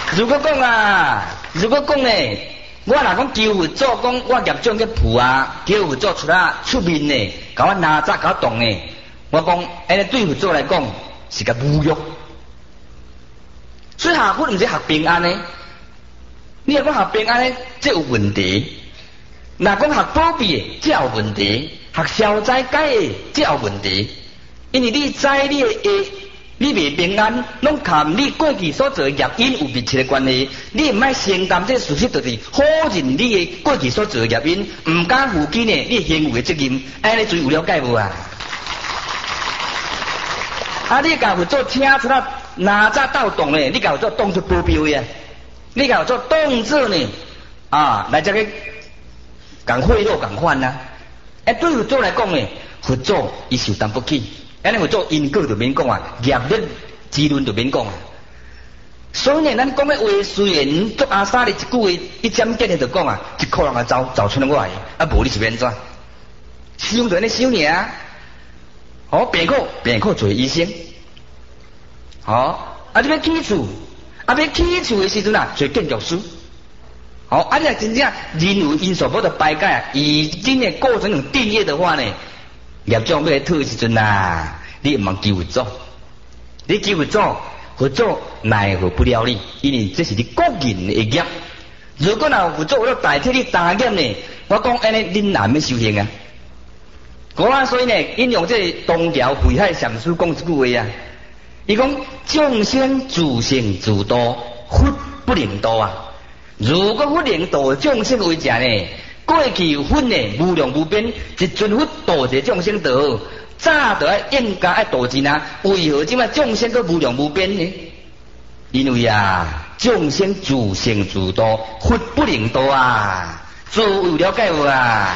如果讲呢，我若讲求佛祖讲我业障去负啊，求佛祖出面呢，甲我拿扎甲我动呢，我讲安尼对佛祖来讲是个侮辱。所以学佛毋是学平安呢，你若讲学平安呢，这有问题；若讲学保庇，这有问题；学消灾解的，这有问题。因为你知你的你未平安，拢含你过去所做的业因有密切的关系。你唔爱承担这事实，就是否认你的过去所做的业因，唔敢负起呢你行为的责任。安尼最有了解无啊？啊，你甲佛祖请出来哪吒斗动呢？你甲佛祖当作保镖呀？你甲佛祖当作呢来这个共贿赂共款啊？对佛祖来讲呢，佛祖伊受担不起。安尼佛祖因果就免讲啊，业力之论就免讲啊。所以呢，咱讲的话虽然做阿三的一句话，一针见血就讲啊，一箍人啊走出来我来，无你是免怎？修就安尼修尔。病苦做医生。你要起厝，要起厝的时阵啊，做建筑师。你若真正人为因素不得排解，以真的过程定业的话呢？业障要来退的时阵啊，你唔通求佛祖，你求佛祖，佛祖奈何不了你，因为这是你个人的业。如果若佛祖为了代替你担业呢，我讲安尼恁难要修行啊。所以呢，引用这东条慧海禅师讲一句话啊，伊讲众生自性自度，佛不能度啊。如果佛能度众生为者呢？过去佛呢无量无边，一尊佛度一个众生道，早就应该爱度尽啊。为何今摆众生都无量无边呢？因为众生自性自度，佛不能度啊。诸有了解无啊？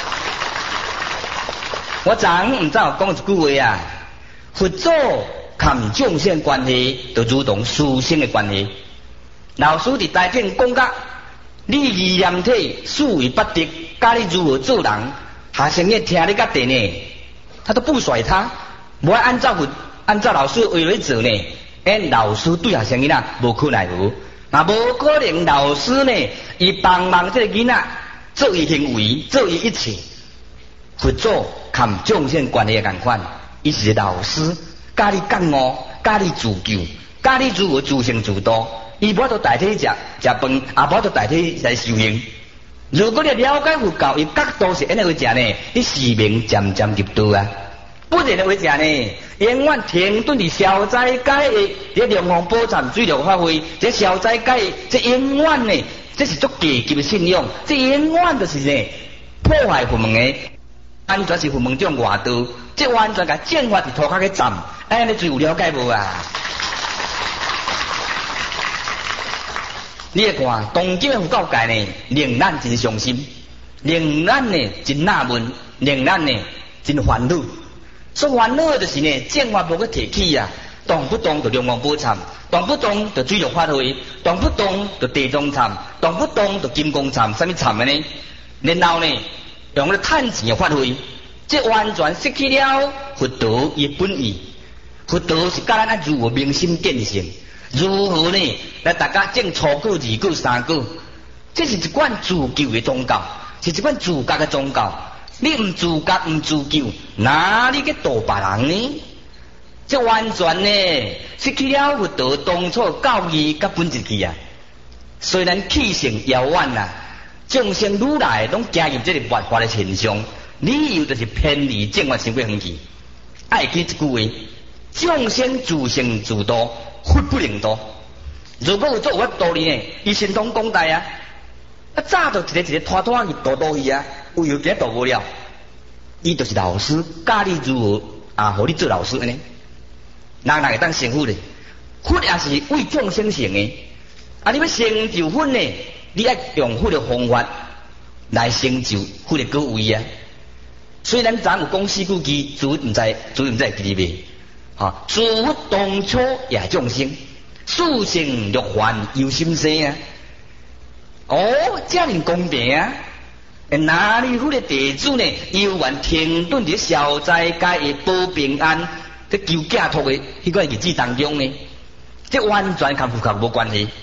我昨唔知有讲一句话啊，佛祖含众生关系，就如同师生的关系。老师伫台顶讲甲。你意念体素为不敌，教你如何做人，学生也听你甲地呢，他都不甩他，无按照老师话来做呢。老师对学生囡仔无可奈何，无可能老师呢，伊帮忙这个囡仔做伊行为，做伊一切。佛祖含众生关系共款，伊是老师，教你觉悟，教你自救，教你如何自性自度。伊无法度代替食饭，也无法度代替来修行。如果你了解佛教，伊角度是安尼为食呢，你使命渐渐入道啊。不然的为食呢，永远停顿伫消灾解的，这龙王宝忏水流发挥，这消灾解这永远呢，这是足低级的信仰，这永远就是呢破坏佛门的，完全是佛门种外道，这完全甲正法伫涂骹去站，安尼最有了解无啊？你来看，当今的佛教界呢，令咱真伤心，令咱呢真纳闷，令咱呢真烦恼。所烦恼的就是呢，正法无去提起啊，动不动就龙王宝忏，动不动就水陆法会，动不动就地藏忏，动不动就金刚忏，什么忏的呢？然后呢，用了趁钱的法会，这完全失去了佛道伊本意。佛道是教咱如何明心见性。如何呢？来大家正初句、二句、三句，这是一款自救的宗教，是一款自觉的宗教。你唔自觉、唔自救，哪里去度别人呢？这完全呢失去了佛道当初教义甲本质去啊。虽然气性遥远啊，众生愈来拢加入这个坏法的现象，理由就是偏离正法成过远去。爱记一句话：众生自性自度。佛不能度。如果有做有法度呢，伊神通广大啊！早就一个拖拖去度去啊，为何今度无了？伊就是老师教你如何互你做老师安尼。人会当成佛咧？佛也是为众生成的。你要成就佛呢，你要用佛的方法来成就佛的果位啊。虽然咱有讲四句偈，主唔知记哩未？诸佛当初也众生，殊胜六凡有心生啊！这样公平啊！哪里佛的弟子呢？犹原停顿伫消灾解的保平安，这求解脱的迄个日子当中呢？这完全跟佛教无关系。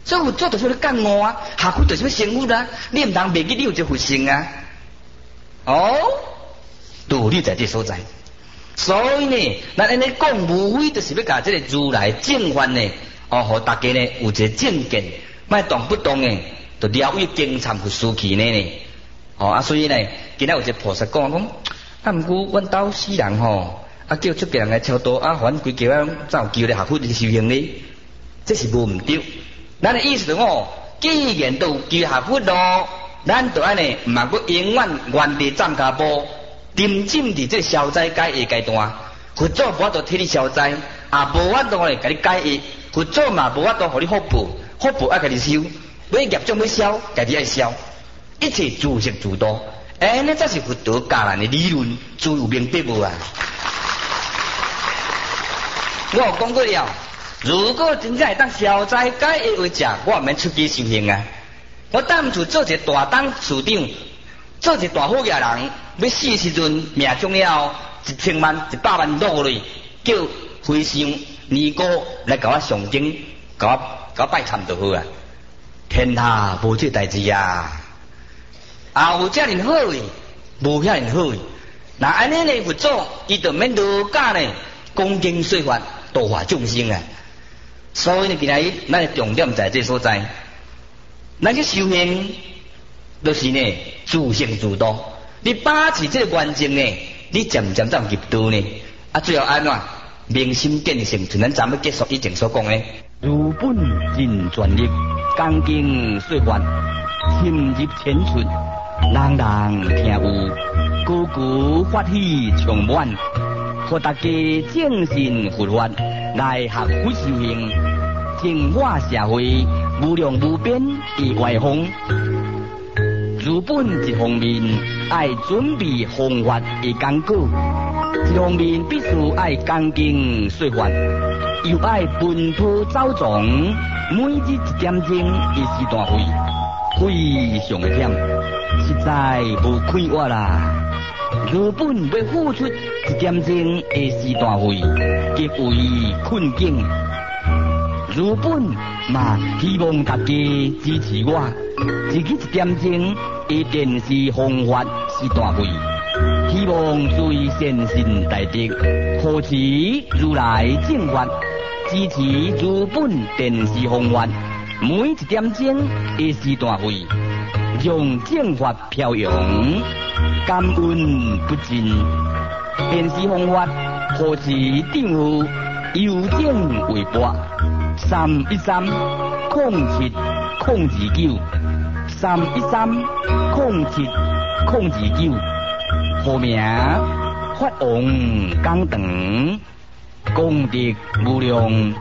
所以佛祖就是要降恶啊，下佛就是要成佛啊，你唔通袂记你有这佛性啊。哦，道理在这所在。所以呢，咱安尼讲，无非就是要甲这个如来正法呢，互大家呢有一个正见，莫动不动呢，就了于经参佛书气呢。所以呢，今仔有一个菩萨讲，毋过阮兜死人叫出家人来超度，还规家啊，怎有机会下佛去修行呢？这是无毋对。咱的意思是既然都有机会下佛咯，咱就安尼，毋通阁永远原地站脚步。沉浸伫这消灾解厄阶段，佛祖无法度替你消灾，也无法度咧甲你解厄，佛祖嘛无法度互你福报，福报爱家己收，要业障要消，家己爱消，一切自食自度，安尼才是佛陀教咱的理论，最有明白无啊？我有讲过了，如果真正会当消灾解厄为食，我毋免出家修行啊！我当初做一个大党处长，做一个大好野人。要死时阵命中了1000万、100万落来，叫和尚尼姑来甲我上经，甲我拜忏就好啊！天下无这代志啊！有遮尔好诶，无遐尔好诶。那安尼呢，佛祖伊就免落假呢，讲经说法，度化众生啊！所以呢，今仔日咱的重点在这所在，咱去修行，就是呢自性自度。你把持这个原则呢，你渐渐才入道呢。最后安怎？明心见性，像咱昨要结束以前所讲的，如本尽全力，讲经说法，深入浅出，人人听有，句句法喜充满，互大家正信佛法来学佛修行，净化社会，无量无边以外风。如本一方面爱准备方法的讲稿，一方面必须爱讲经说法，又爱奔波走撞，每日1点钟的时段费，非常的忝，实在无快活啦。如本要付出1点钟的时段费，极为困境。如本嘛希望大家支持我，自己1点钟的电视方法时段费，希望最善心大德，扶持如来正法，支持如本电视方法，每1点钟的时段费，让正法飘扬，感恩不尽。电视方法扶持订户邮政微博313-029，313-07029，号名法王讲堂，功德无量。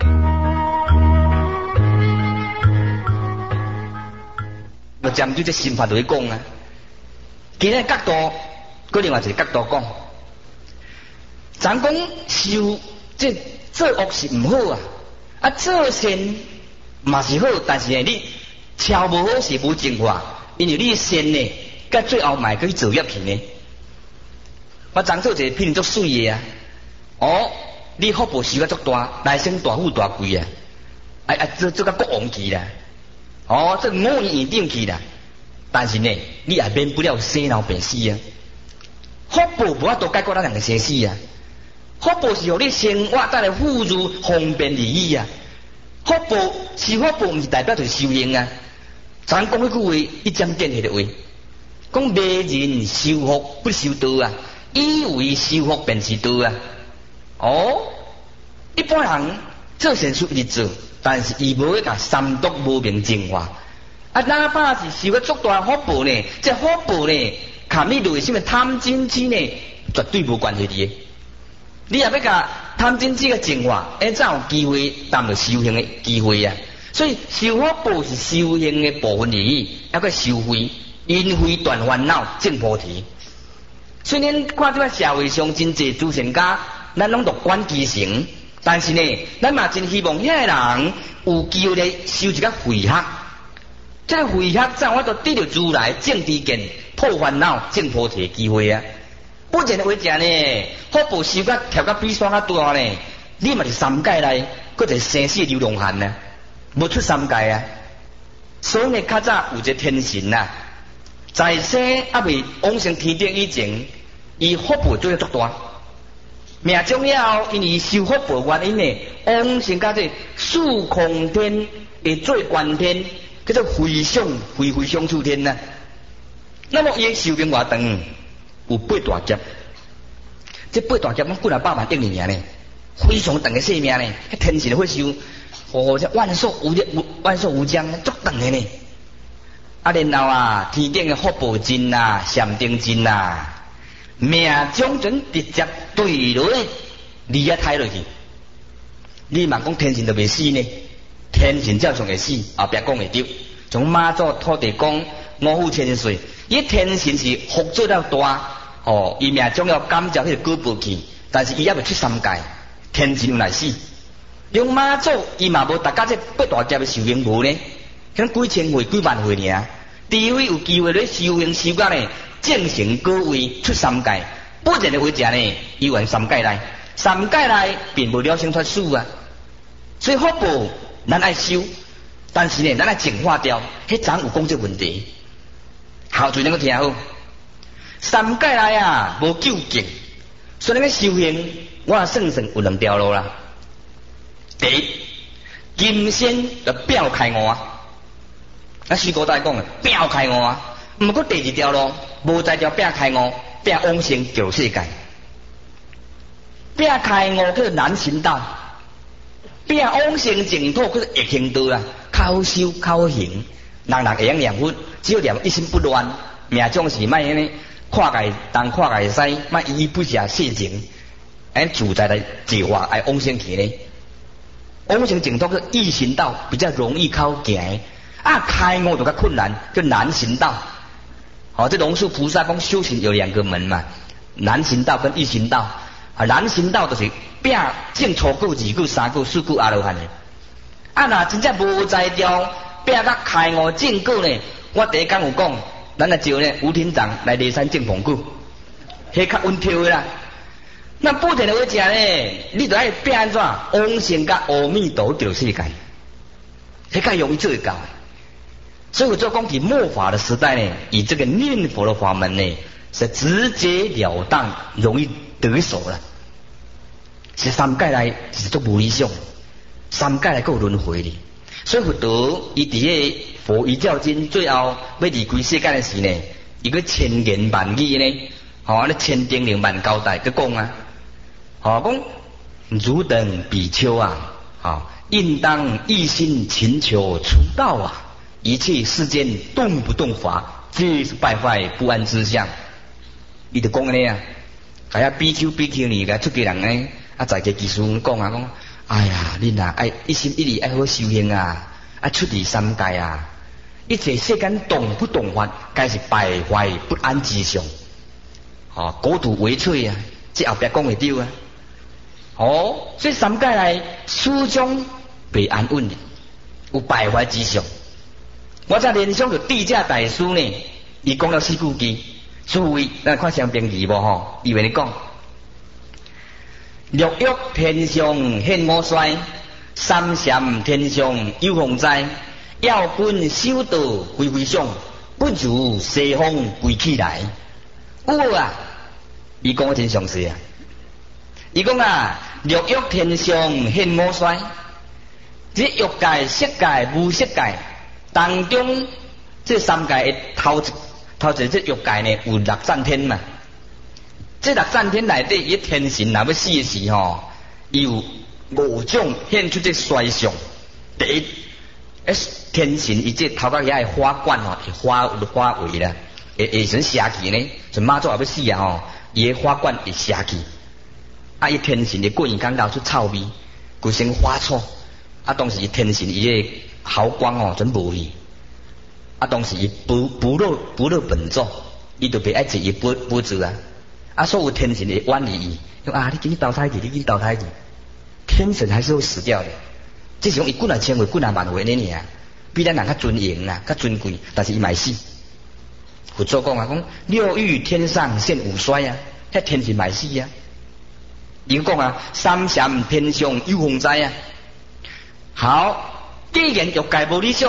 我针对这心法来讲啊，今日角度，佮另外一个角度讲，咱讲修这做恶是唔好啊，做善嘛是好，但是呢，你超无好是无净化，因为你善呢，到最后买去造业去呢。我昨做一个品足水的啊，你福报修啊足大，来生大富大贵啊，做甲国王去啦，做5年院长去啦，但是呢，你也免不了生老病死啊。福报无法度解决咱人的生死啊。福报是让你生活带来富裕方便利益啊！福报是福报，唔是代表就是修行啊！咱讲迄句话，一针见血的话，讲迷人修福不修道啊，以为修福便是道啊！一般人做善事一直做，但是伊无去甲三毒无明净化哪怕是修个足大福报呢，这福报呢，含你内心的贪嗔痴呢，绝对无关系的。你也要甲贪嗔痴个净化，才有机会谈到修行的机会啊！所以修福报是修行的部分而已，还佫收费，因费断烦恼，证菩提。虽然看在社会上真济诸善家，咱拢乐观其成，但是呢，咱嘛真希望遐个人有机会来修一个慧学，这个慧学才有法度得到如来正知见、破烦恼、证菩提的机会啊！不然的话，讲呢，福报修甲跳甲比山较大呢，你嘛是三界内，佫一个生死流浪汉呢，无出三界啊！ 所以呢，较早有一个天神呐，在生还未往生天顶以前，伊福报做得足大。命中了后，因为修福报原因呢，往生到这四空天的最高天，叫做飞翔处天呐。那么伊寿命偌长？有8大劫。这8大劫，几若百万亿年呢，非常长的生命呢。迄天神会修，这万寿无疆，足长的呢。然后啊，天顶的福报尽啊，禅定尽啊。命中准直接对落你也抬落去，你莫讲天神就袂死呢？天神照常会死，后壁讲会对。从妈祖土地公5府千岁，伊天神是福做了大哦，伊命中要感召迄个果报去，但是伊也未出3界，天神有来死。用妈祖伊嘛无达到这8大劫的寿命无呢？可能几千岁、几万岁尔，除非有机会咧修行修到呢。正成果位出3界，不然的为者呢，伊原3界内，3界内并无了生脱死啊。所以福报咱爱修，但是呢，咱爱净化掉，迄阵有讲这问题。后嘴能够听好，3界内啊无究竟，所以咱修行，我算有2条路啦。第一，金仙就表开悟，咱师姑大讲的表开悟。毋过第2条路，无在条壁开悟，壁往生旧世界。壁开悟叫做难行道，壁往生净土叫做易行道啦。较好修，较好行，人会晓念佛，只要念一心不乱，命中是莫安尼看界东看界西，莫依依不暇世情，安自在来计划爱往生去呢。往生净土叫易行道，比较容易靠行。开悟就较困难，叫难行道。好，这龙树菩萨讲修行有2个门嘛，难行道跟易行道。难行道就是拼正初句、2句、3句、4句阿罗汉的。若真正无在调，拼甲开悟正果呢？我第一讲有讲，咱来招呢吴厅长来骊山正法句，迄较稳跳的啦。那不停的为食呢，你就爱拼安怎往生甲阿弥陀佛世界，迄较容易做得到。所以我就讲起末法的时代呢，以这个念佛的法门呢，是直截了当，容易得手了。是3界内是足无理想，3界内够轮回的。所以佛陀伊伫个佛遗教经最后要离开世界的时呢，伊个千言万语呢，咧千叮咛万交代，佮讲讲汝等比丘啊，应当一心勤求出道啊。一切世间动不动法，皆是败坏不安之相。伊就讲安尼啊，比丘呢，出家人呢，在家技术讲哎呀，恁爱一心一意爱好修行啊，出离3界啊，一切世间动不动法，皆是败坏不安之相。果土为脆啊，这后壁讲会对啊。所以3界内始终不安稳的，有败坏之相。我才联想到地价大师呢，伊讲了4句句，诸位，咱看相平字无伊原来讲：六欲天上现我衰，三禅天上有风灾，要君修道飞飞上，不如西风归起来。有啊，伊讲真详细啊。伊讲六欲天上现我衰，这欲界、色界、无色界。当中这3界的头一这欲界呢有6赞天嘛，这6赞天内底伊天神若要死的时伊有5种现出这衰相。第一，天神伊这头壳遐的花冠花尾啦，会成邪气呢，就妈祖也要死伊的花冠会邪气，伊天神的棍刚流出臭味，规身花臭，当时天神伊的毫光全无去，当时伊不乐本座，伊就被爱坐伊不住啊，所有天神的冤理伊，你紧投胎去，你紧投胎去，天神还是会死掉的，这是讲伊几若千岁几若万岁呢尔，比咱人较尊严较尊贵，但是伊嘛死。佛祖讲六欲天上现五衰啊，迄天神嘛死啊。伊讲三禅天上有风灾啊。好。既然欲界无理想，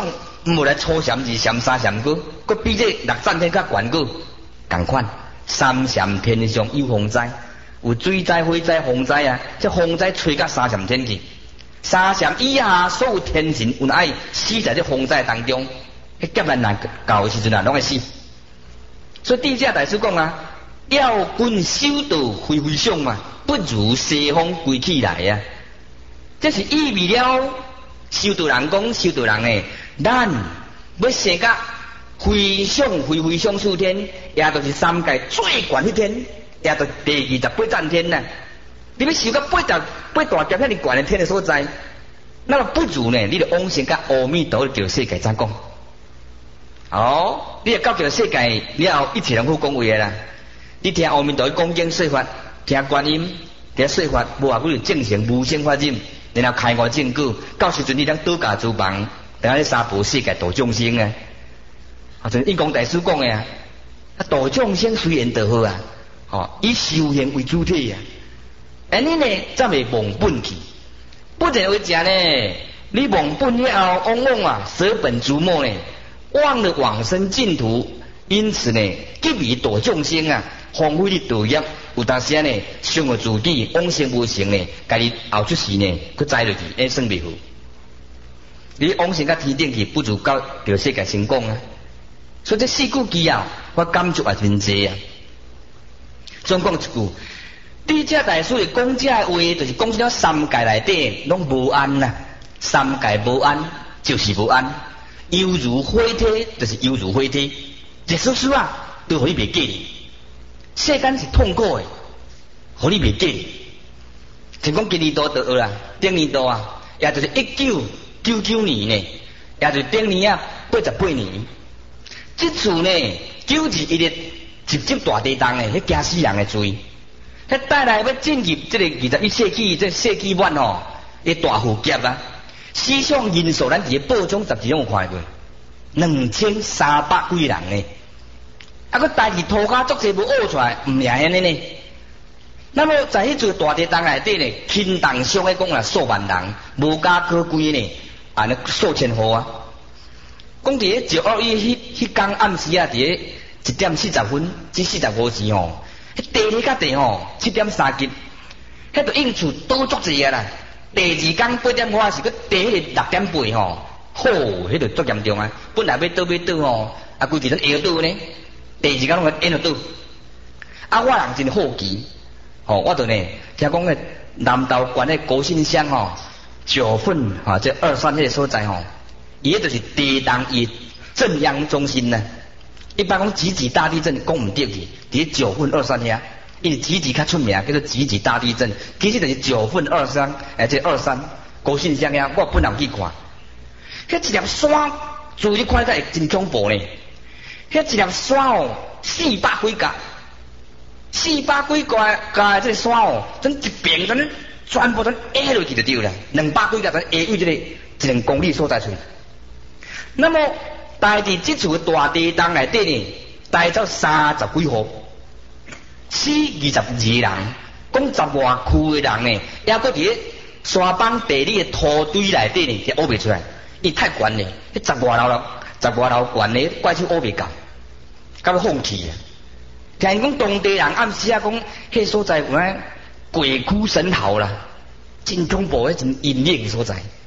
无来初禅二禅三禅个，佮比这六赞天较悬个，共款。三禅天上有风灾，有水灾、火灾、风灾啊！这风灾吹到三禅天去，三禅以下所有天神有爱死在这风灾当中，迄劫难人到的时阵啊，拢会死。所以地价大师讲啊，要君修道非非想嘛，不如西方归起来啊！这是意味了修道人讲，修道人诶，咱要生甲非常非非常数天，也就是三界最悬迄天，也就是第28赞天呐。你要修到八大劫遐尼悬的天的所在，那么不如呢，你就往生甲阿弥陀佛世界怎讲？哦，你若到这个世界了后，一切人好讲话啦。你听阿弥陀佛讲经说法，听观音听说法，无话你就正成无生法忍，然后开悟正果，到时阵你当倒驾诸房，等下咧三宝世界度众生啊！啊，像印光大师讲的啊，度众生虽然就好啊，哦，以修行为主体啊。安尼呢，则未忘本去。不然为讲呢，你忘本了后，往往啊舍本逐末呢，忘了往生净土，因此呢，急于度众生啊，荒废你道业，有当时呢，伤了自己，往生无成呢，家己后出世呢，佮栽落去，那算袂好。你往生到天顶去，不如到这世界成功啊。所以这四句之后，我感触也真济啊。总讲一句，地价大师的讲这话，就是讲了三界内底拢无安呐、三界无安就是无安，犹如火体就是犹如火体，一丝丝啊都互你袂记。世间是痛苦的，互你袂记。像讲今年度就学啦，顶年度啊，也就是1999年呢，也就是顶年啊88年。这次呢，921日直接大地震的，迄惊死人的罪，迄带来要进入这个21世纪，这世纪末吼，迄大祸劫啊！死伤人数，咱伫个报章杂志拢有看过，2300几人呢。啊，佮代志涂骹足济无挖出来，唔是安尼呢。那么在迄阵大地震内底呢，轻重伤的讲啊，数万人，无家可归呢，安尼数千户啊。讲伫咧12月迄天暗时啊，伫咧1点40分至45时吼，迄地理较地吼7点3级，迄就应厝倒足济啊啦。第二天8点外是佮地迄个6点8吼，吼，迄就足严重啊！本来要倒吼，啊规日咱下倒呢，第二天拢会下倒。啊，我人真好奇，吼，我就呢听讲咧南投县咧高新乡吼，9份啊，这23迄个所在吼。伊迄就是地动伊震央中心呢。一般讲集大地震讲唔对去，伫9份23遐，因为集较出名，叫做集大地震。其实就是9份23，这23高新乡遐，我本人去看，迄一粒山，自你看起来真恐怖呢。迄一粒山哦，400几格，400几格这个山哦，整一片咱全部咱下落去就对啦，200几格咱下位这个1公里所在处。那么，大伫这次的大地震内底呢，大走30几户，死22人，讲10外区的人呢，也搁伫咧山崩地理的土堆内底呢，也挖袂出来，伊太悬了，迄10外楼悬的，怪手挖袂到，到要放弃啊！听讲当地人暗时啊讲，迄所在有鬼哭神嚎啦，真恐怖，迄真阴冷的所在。